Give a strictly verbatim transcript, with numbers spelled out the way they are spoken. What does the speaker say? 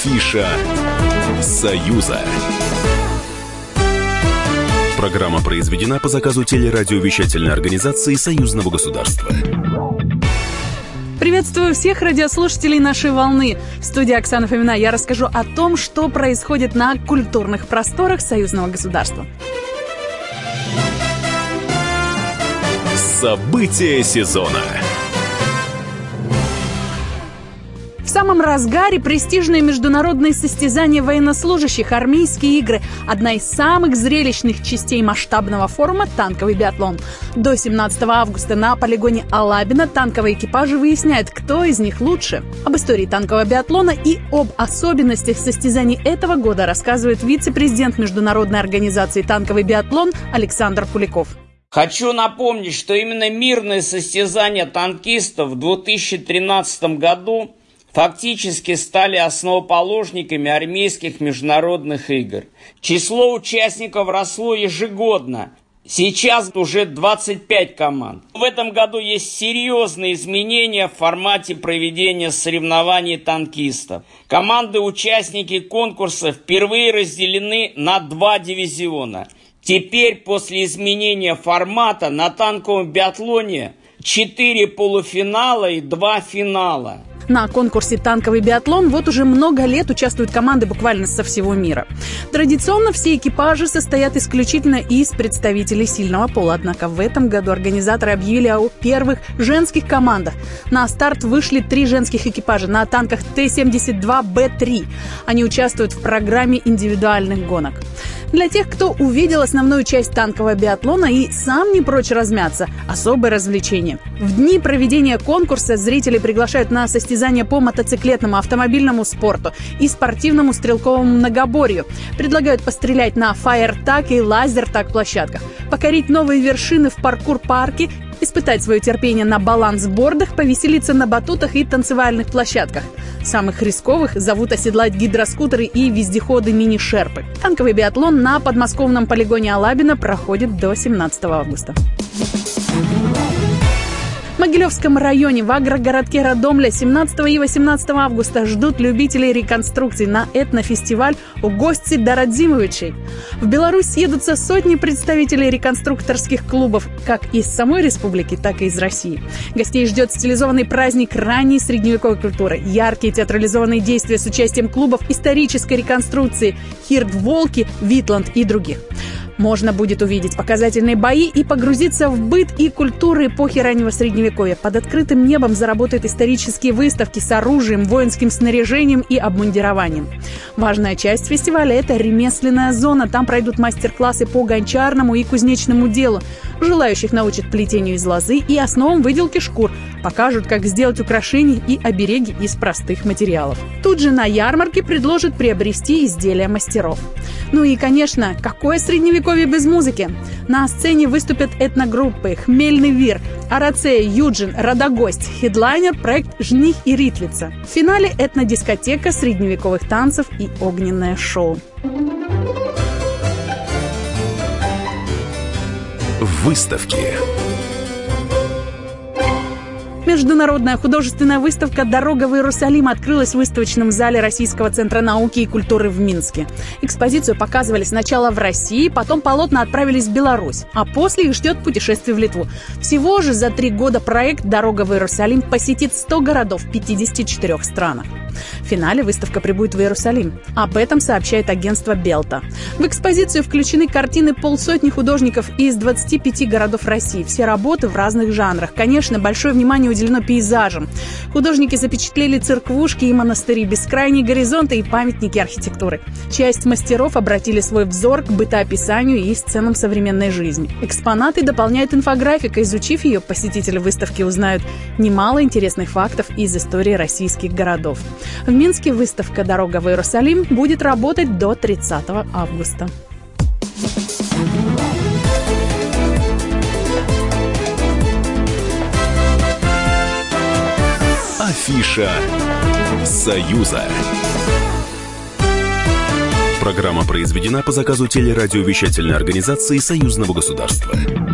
Афиша «Союза». Программа произведена по заказу телерадиовещательной организации Союзного государства. Приветствую всех радиослушателей нашей волны. В студии Оксана Фомина я расскажу о том, что происходит на культурных просторах Союзного государства. События сезона. В самом разгаре престижные международные состязания военнослужащих, армейские игры. Одна из самых зрелищных частей масштабного форума – танковый биатлон. До семнадцатого августа на полигоне Алабино танковые экипажи выясняют, кто из них лучше. Об истории танкового биатлона и об особенностях состязаний этого года рассказывает вице-президент Международной организации «Танковый биатлон» Александр Куликов. Хочу напомнить, что именно мирные состязания танкистов в две тысячи тринадцатом году фактически стали основоположниками армейских международных игр. Число участников росло ежегодно. Сейчас уже двадцать пять команд. В этом году есть серьезные изменения в формате проведения соревнований танкистов. Команды-участники конкурса впервые разделены на два дивизиона. Теперь, после изменения формата, на танковом биатлоне четыре полуфинала и два финала. На конкурсе «Танковый биатлон» вот уже много лет участвуют команды буквально со всего мира. Традиционно все экипажи состоят исключительно из представителей сильного пола. Однако в этом году организаторы объявили о первых женских командах. На старт вышли три женских экипажа на танках Т семьдесят два Б три. Они участвуют в программе индивидуальных гонок. Для тех, кто увидел основную часть танкового биатлона и сам не прочь размяться, особое развлечение. В дни проведения конкурса зрители приглашают на состязания по мотоциклетному, автомобильному спорту и спортивному стрелковому многоборью. Предлагают пострелять на фаер-так и лазер-так площадках, покорить новые вершины в паркур-парке, испытать свое терпение на балансбордах, повеселиться на батутах и танцевальных площадках. Самых рисковых зовут оседлать гидроскутеры и вездеходы мини-шерпы. Танковый биатлон на подмосковном полигоне Алабино проходит до семнадцатого августа. В Могилевском районе в агрогородке Радомля семнадцатого и восемнадцатого августа ждут любителей реконструкций на этнофестиваль «У гости до Радзимовичей». В Беларусь съедутся сотни представителей реконструкторских клубов как из самой республики, так и из России. Гостей ждет стилизованный праздник ранней средневековой культуры, яркие театрализованные действия с участием клубов исторической реконструкции «Хирт Волки», «Витланд» и других. Можно будет увидеть показательные бои и погрузиться в быт и культуру эпохи раннего Средневековья. Под открытым небом заработают исторические выставки с оружием, воинским снаряжением и обмундированием. Важная часть фестиваля – это ремесленная зона. Там пройдут мастер-классы по гончарному и кузнечному делу. Желающих научат плетению из лозы и основам выделки шкур. Покажут, как сделать украшения и обереги из простых материалов. Тут же на ярмарке предложат приобрести изделия мастеров. Ну и, конечно, какое средневековье без музыки? На сцене выступят этногруппы «Хмельный вир», «Арацея», «Юджин», «Радогость», хедлайнер – проект «Жних и Ритлица». В финале этнодискотека средневековых танцев и огненное шоу. Выставки. Международная художественная выставка «Дорога в Иерусалим» открылась в выставочном зале Российского центра науки и культуры в Минске. Экспозицию показывали сначала в России, потом полотна отправились в Беларусь, а после их ждет путешествие в Литву. Всего же за три года проект «Дорога в Иерусалим» посетит сто городов в пятидесяти четырёх странах. В финале выставка прибудет в Иерусалим. Об этом сообщает агентство «Белта». В экспозицию включены картины полсотни художников из двадцати пяти городов России. Все работы в разных жанрах. Конечно, большое внимание уделено пейзажам. Художники запечатлели церквушки и монастыри, бескрайние горизонты и памятники архитектуры. Часть мастеров обратили свой взор к бытоописанию и сценам современной жизни. Экспонаты дополняет инфографика. Изучив ее, посетители выставки узнают немало интересных фактов из истории российских городов. В Минске выставка «Дорога в Иерусалим» будет работать до тридцатого августа. Афиша «Союза». Программа произведена по заказу телерадиовещательной организации Союзного государства.